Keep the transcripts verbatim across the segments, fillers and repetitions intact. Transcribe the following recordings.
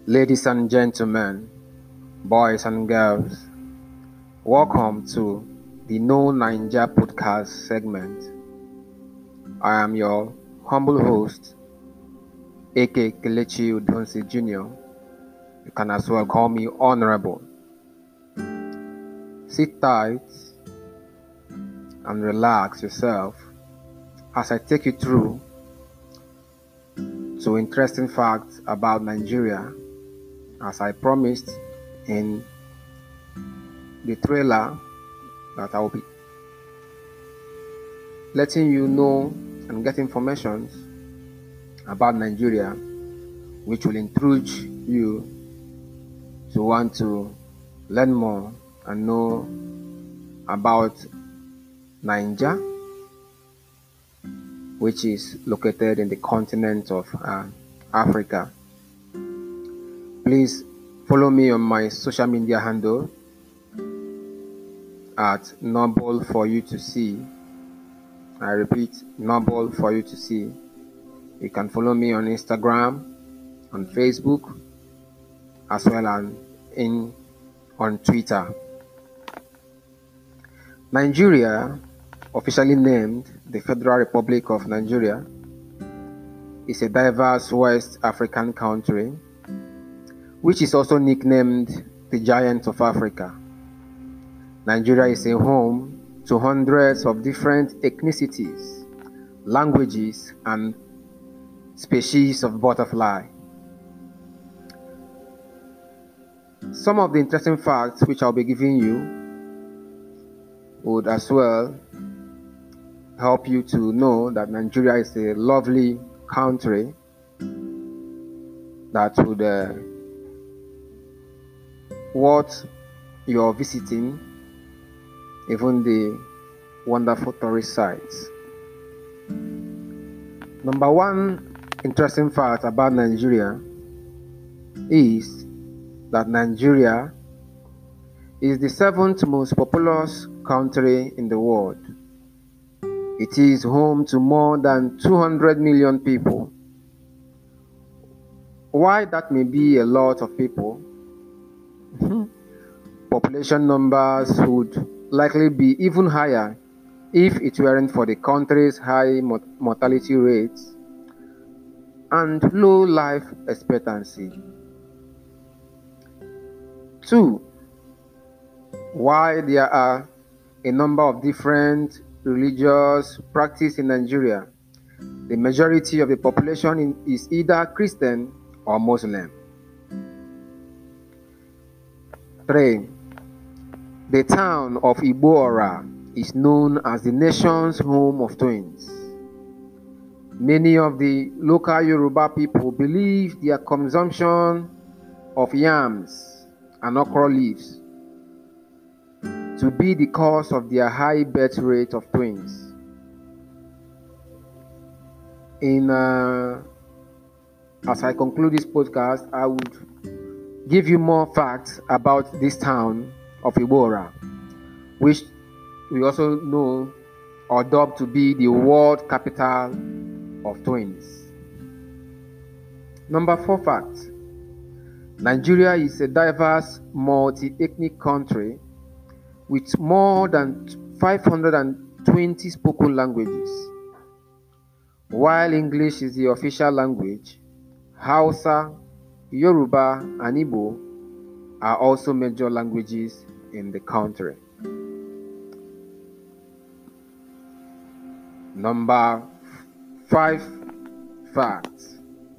Ladies and gentlemen, boys and girls, welcome to the No Ninja podcast segment. I am your humble host, A K Kelechi Udonsi Junior You can as well call me Honorable. Sit tight and relax yourself as I take you through to interesting facts about Nigeria, as I promised in the trailer that I will be letting you know and get information about Nigeria, which will encourage you to want to learn more and know about Niger, which is located in the continent of uh, Africa. Please follow me on my social media handle at Noble for you to see. I repeat, Noble for you to see. You can follow me on Instagram, on Facebook, as well as in on Twitter. Nigeria, officially named the Federal Republic of Nigeria, is a diverse West African country, which is also nicknamed the Giant of Africa. Nigeria is a home to hundreds of different ethnicities, languages, and species of butterfly. Some of the interesting facts which I'll be giving you would as well help you to know that Nigeria is a lovely country that would uh, worth your visiting, even the wonderful tourist sites. Number one interesting fact about Nigeria is that Nigeria is the seventh most populous country in the world. It is home to more than two hundred million people. Why that may be a lot of people, population numbers would likely be even higher if it weren't for the country's high mortality rates and low life expectancy. Two, why there are a number of different religious practices in Nigeria, the majority of the population is either Christian or Muslim. Three, the town of Igbora is known as the nation's home of twins. Many of the local Yoruba people believe their consumption of yams and okra leaves to be the cause of their high birth rate of twins. In uh, as I conclude this podcast, I would give you more facts about this town of Igbora, which we also know or dubbed to be the world capital of twins. Number four fact: Nigeria is a diverse, multi-ethnic country with more than five hundred twenty spoken languages. While English is the official language, Hausa, Yoruba, and Igbo are also major languages in the country. Number five facts: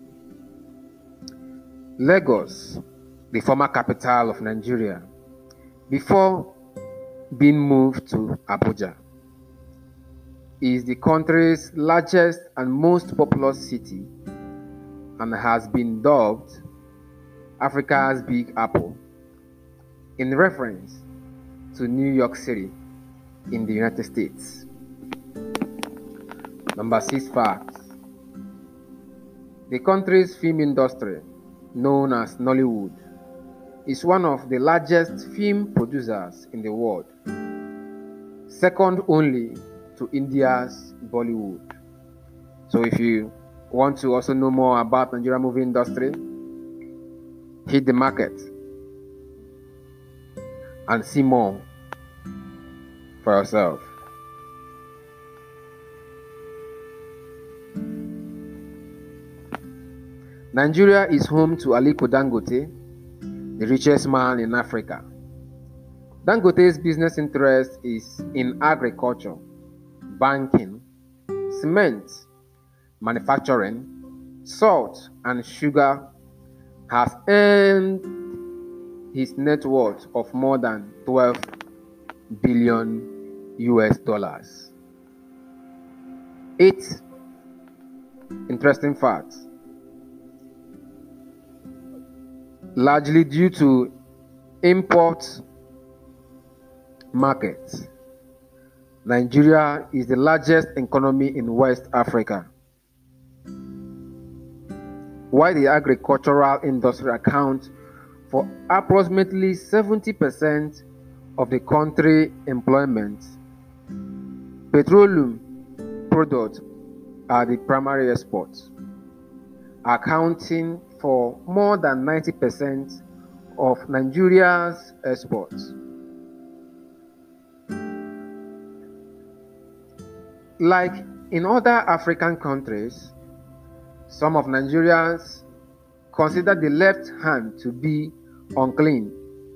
Lagos, the former capital of Nigeria, before being moved to Abuja, is the country's largest and most populous city and has been dubbed Africa's Big Apple in reference to New York City in the United States. Number six facts: the country's film industry, known as Nollywood, is one of the largest film producers in the world, second only to India's Bollywood. So if you want to also know more about Nigerian movie industry, hit the market and see more for yourself. Nigeria is home to Aliko Dangote, the richest man in Africa. Dangote's business interest is in agriculture, banking, cement, manufacturing, salt, and sugar. Has earned his net worth of more than twelve billion U S dollars. Eight interesting facts. Largely due to import markets, Nigeria is the largest economy in West Africa. While the agricultural industry accounts for approximately seventy percent of the country's employment, petroleum products are the primary exports, accounting for more than ninety percent of Nigeria's exports. Like in other African countries, some of Nigerians consider the left hand to be unclean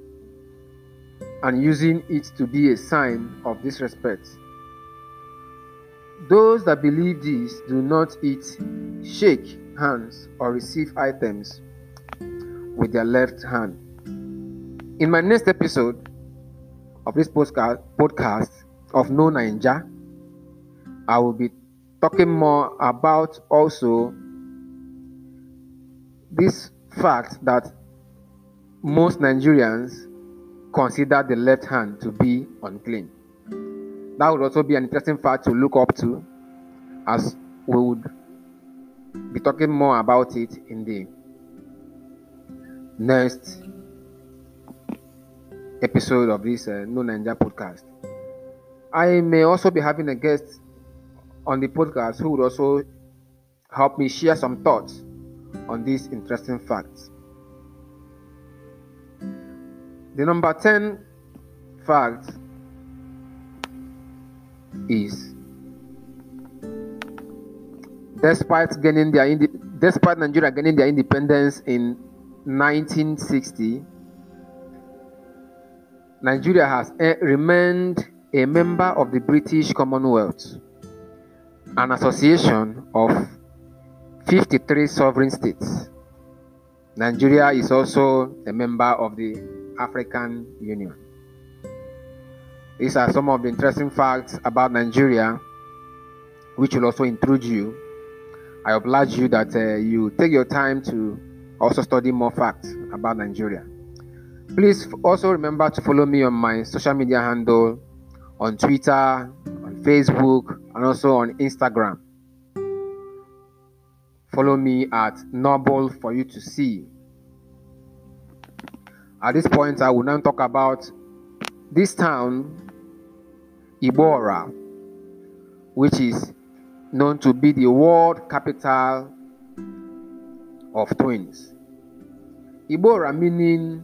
and using it to be a sign of disrespect. Those that believe this do not eat, shake hands, or receive items with their left hand. In my next episode of this podcast, podcast of No Naija, I will be talking more about also this fact that most Nigerians consider the left hand to be unclean. That would also be an interesting fact to look up to, as we would be talking more about it in the next episode of this uh, No Naija podcast. I may also be having a guest on the podcast who would also help me share some thoughts on these interesting facts. The number ten fact is, despite gaining their indi- despite Nigeria gaining their independence in nineteen sixty, Nigeria has uh, remained a member of the British Commonwealth, an association of fifty-three sovereign states. Nigeria is also a member of the African Union. These are some of the interesting facts about Nigeria, which will also intrigue you. I oblige you that uh, you take your time to also study more facts about Nigeria. Please also remember to follow me on my social media handle on Twitter, on Facebook, and also on Instagram. Follow me at Noble for you to see. At this point, I will now talk about this town, Igbó-Ọrà, which is known to be the world capital of twins. Igbó-Ọrà meaning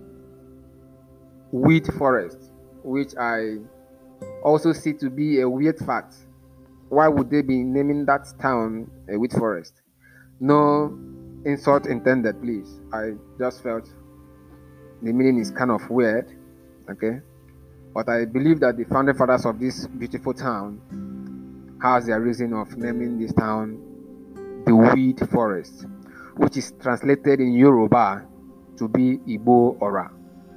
wheat forest, which I also see to be a weird fact. Why would they be naming that town a wheat forest? No insult intended, please. I just felt the meaning is kind of weird, okay? But I believe that the founding fathers of this beautiful town has their reason of naming this town the wheat forest, which is translated in Yoruba to be Igbó-Ọrà.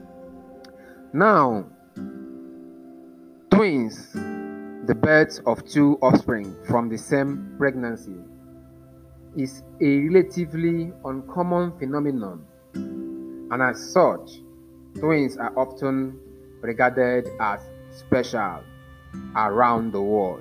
Now, twins, the birth of two offspring from the same pregnancy, is a relatively uncommon phenomenon, and as such, twins are often regarded as special around the world.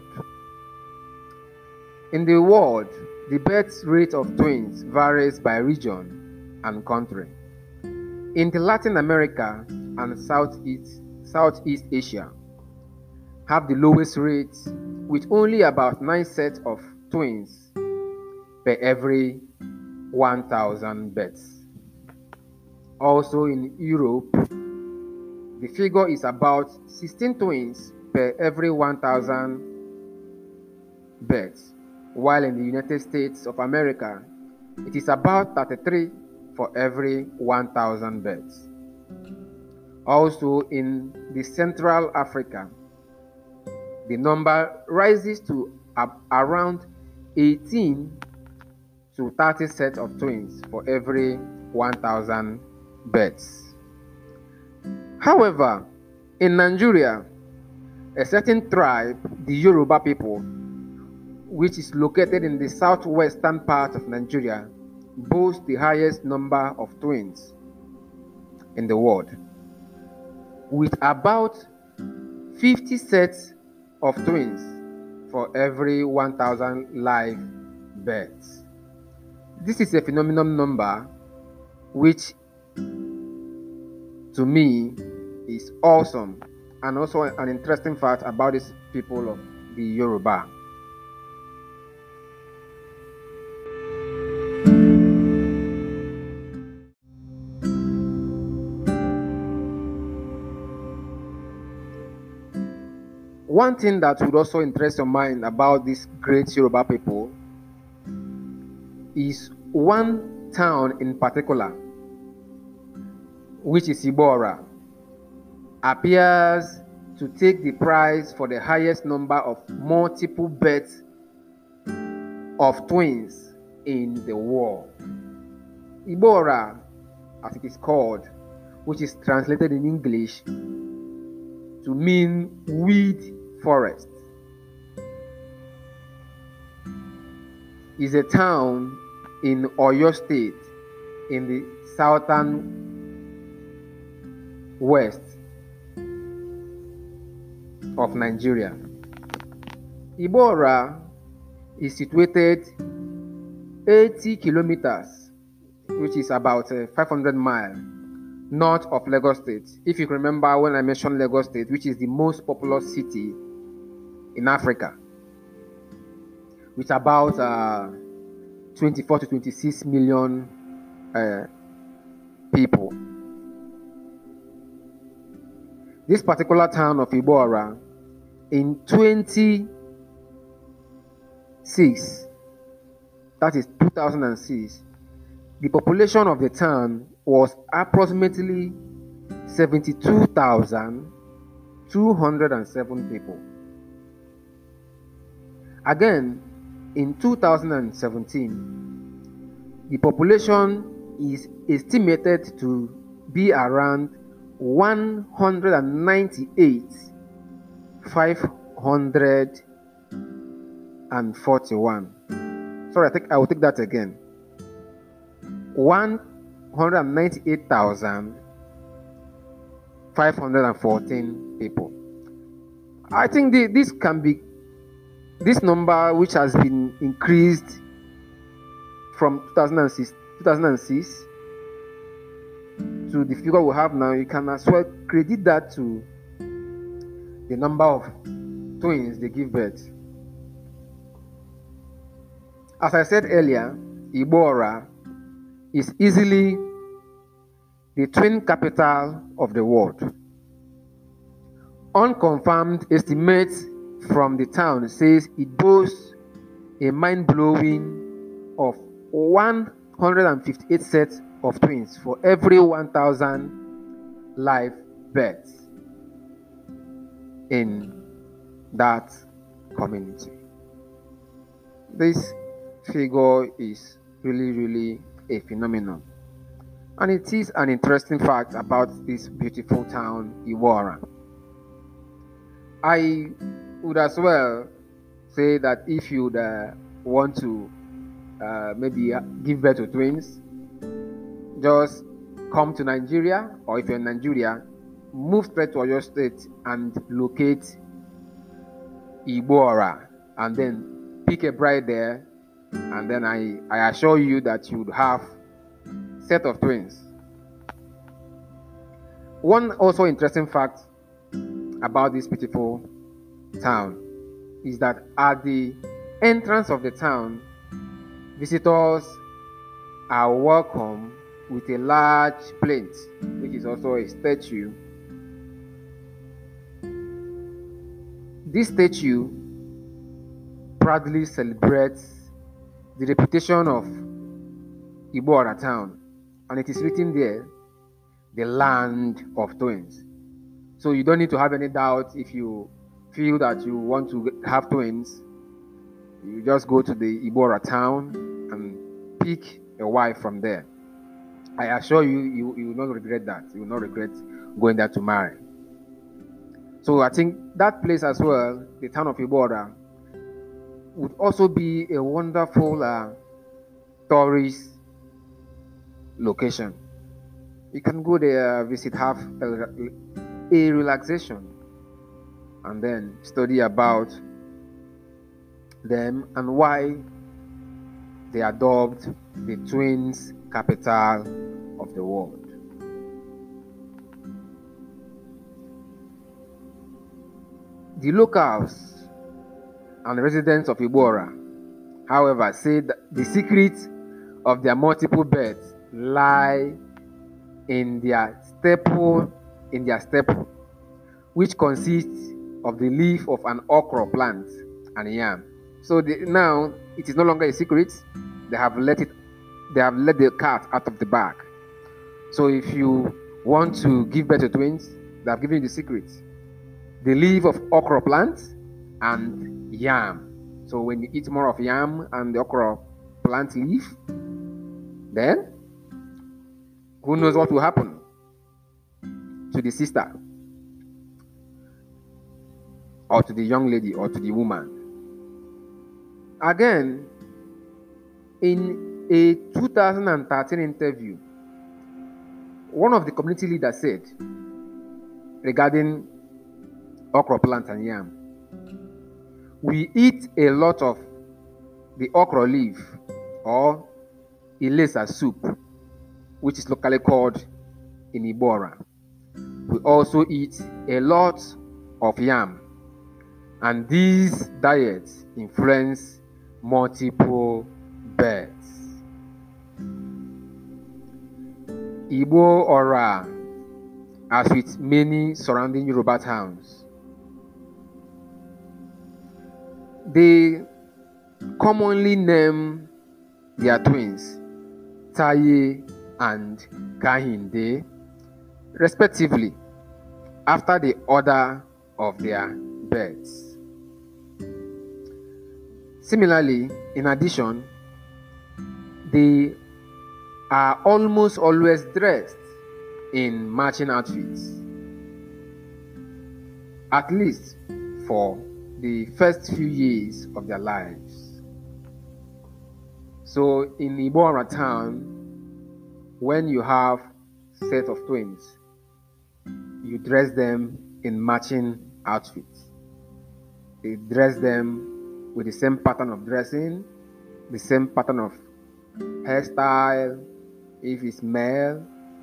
In the world, the birth rate of twins varies by region and country. In the Latin America and Southeast, Southeast Asia, have the lowest rates, with only about nine sets of twins per every one thousand births. Also in Europe, the figure is about sixteen twins per every one thousand births, while in the United States of America, it is about thirty-three for every one thousand births. Also in the Central Africa, the number rises to around eighteen to thirty sets of twins for every one thousand births. However, in Nigeria, a certain tribe, the Yoruba people, which is located in the southwestern part of Nigeria, boasts the highest number of twins in the world, with about fifty sets of twins for every one thousand live births. This is a phenomenal number which, to me, is awesome, and also an interesting fact about these people of the Yoruba. One thing that would also interest your mind about these great Yoruba people is one town in particular, which is Igbora, appears to take the prize for the highest number of multiple births of twins in the world. Igbora, as it is called, which is translated in English to mean weed forest, is a town in Oyo State in the southern west of Nigeria. Igbora is situated eighty kilometers, which is about uh, five hundred miles north of Lagos State. If you remember when I mentioned Lagos State, which is the most populous city in Africa, with about uh, twenty-four to twenty-six million uh, people. This particular town of Igbora, in twenty-six, that is two thousand six, the population of the town was approximately seventy-two thousand two hundred seven people. Again, in two thousand seventeen, the population is estimated to be around one hundred ninety-eight thousand five hundred forty-one. Sorry, I think I will take that again. one hundred ninety-eight thousand five hundred fourteen people. I think the, this can be this number, which has been increased from two thousand six, two thousand six to the figure we have now, you can as well credit that to the number of twins they give birth. As I said earlier, Igbora is easily the twin capital of the world. Unconfirmed estimates from the town says it boasts a mind-blowing of one hundred fifty-eight sets of twins for every one thousand live births in that community. This figure is really, really a phenomenon. And it is an interesting fact about this beautiful town, Igbora. I would as well say that if you uh, want to uh, maybe give birth to twins, just come to Nigeria, or if you're in Nigeria, move straight to Oyo State and locate Igbora, and then pick a bride there, and then I, I assure you that you would have a set of twins. One also interesting fact about this beautiful town is that at the entrance of the town, visitors are welcome with a large plinth, which is also a statue. This statue proudly celebrates the reputation of Igbora town, and it is written there, the land of twins. So you don't need to have any doubt if you feel that you want to have twins. You just go to the Igbora town and pick a wife from there. I assure you, you, you will not regret that. You will not regret going there to marry. So I think that place as well, the town of Igbora, would also be a wonderful uh, tourist location. You can go there, visit, have a, a relaxation, and then study about them and why they are dubbed the twins capital of the world. The locals and residents of Igbora, however, say that the secret of their multiple births lie in their staple, in their staple, which consists of the leaf of an okra plant and yam. So the, now it is no longer a secret. They have let it. They have let the cat out of the bag. So if you want to give birth to twins, they have given you the secret: the leaf of okra plant and yam. So when you eat more of yam and the okra plant leaf, then who knows what will happen to the sister, or to the young lady, or to the woman. Again, in a two thousand thirteen interview, one of the community leaders said regarding okra plant and yam, we eat a lot of the okra leaf or ilesa soup, which is locally called in Igbora. We also eat a lot of yam, and these diets influence multiple births. Igbo Ora, as with many surrounding Yoruba towns, they commonly name their twins Taye and Kahinde, respectively, after the order of their births. Similarly, in addition, they are almost always dressed in matching outfits, at least for the first few years of their lives. So in Igbora town, when you have a set of twins, you dress them in matching outfits. You dress them with the same pattern of dressing, the same pattern of hairstyle, if it's male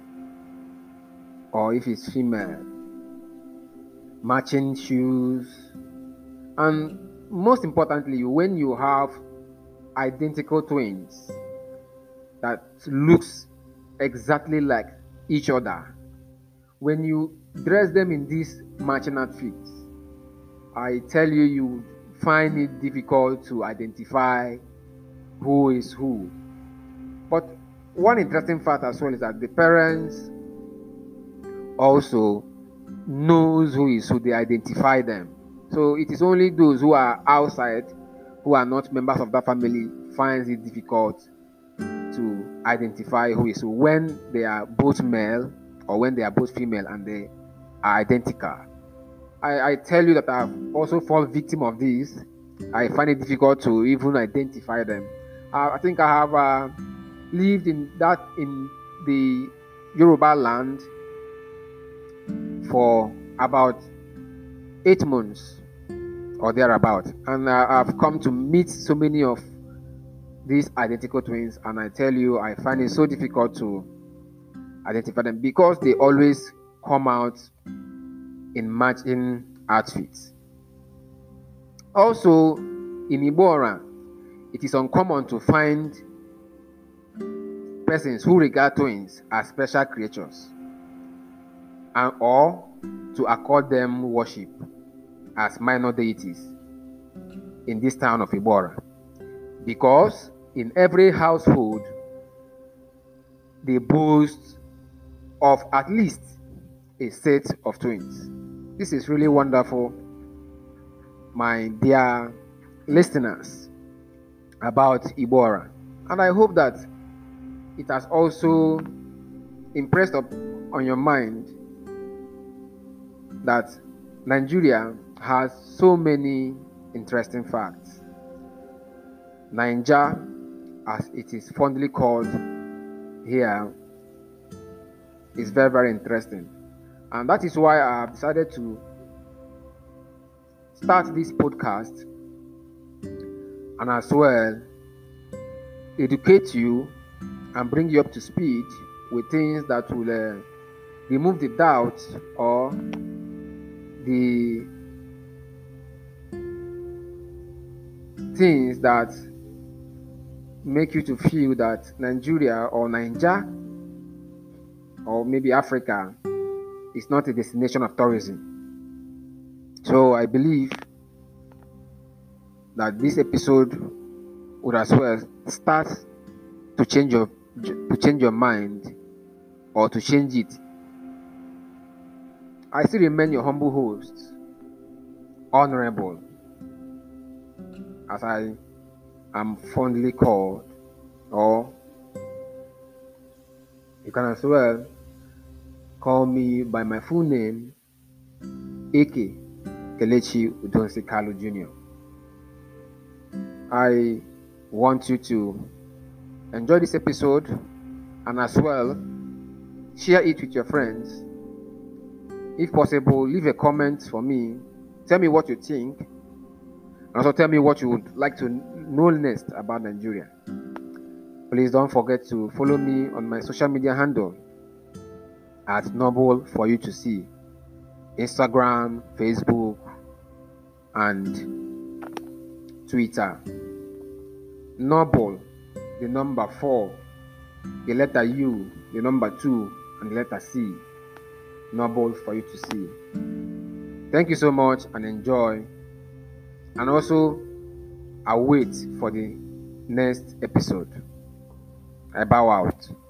or if it's female, matching shoes, and most importantly, when you have identical twins that looks exactly like each other, when you dress them in these matching outfits, I tell you, you find it difficult to identify who is who. But one interesting fact as well is that the parents also knows who is who. They identify them. So it is only those who are outside, who are not members of that family, finds it difficult to identify who is who when they are both male or when they are both female and they are identical. I, I tell you that I've also fallen victim of this. I find it difficult to even identify them. Uh, I think I have uh, lived in that in the Yoruba land for about eight months or thereabout, and uh, I've come to meet so many of these identical twins, and I tell you, I find it so difficult to identify them because they always come out in matching outfits. Also, in Igbora, it is uncommon to find persons who regard twins as special creatures, and or to accord them worship as minor deities in this town of Igbora, because in every household they boast of at least a set of twins. This is really wonderful, my dear listeners, about Igbora, and I hope that it has also impressed up on your mind that Nigeria has so many interesting facts. Naija, as it is fondly called here, is very, very interesting. And that is why I have decided to start this podcast and as well educate you and bring you up to speed with things that will uh, remove the doubt or the things that make you to feel that Nigeria or Naija or maybe Africa is not a destination of tourism. So I believe that this episode would as well start to change your to change your mind or to change it. I still remain your humble host, Honorable, as I am fondly called, or you can as well call me by my full name, A K Kelechi Udonsi Kalu Junior I want you to enjoy this episode and as well share it with your friends. If possible, leave a comment for me. Tell me what you think, and also tell me what you would like to know next about Nigeria. Please don't forget to follow me on my social media handle at Noble for you to see. Instagram, Facebook, and Twitter. Noble, the number four, the letter U, the number two, and the letter C. Noble for you to see. Thank you so much and enjoy. And also, I'll wait for the next episode. I bow out.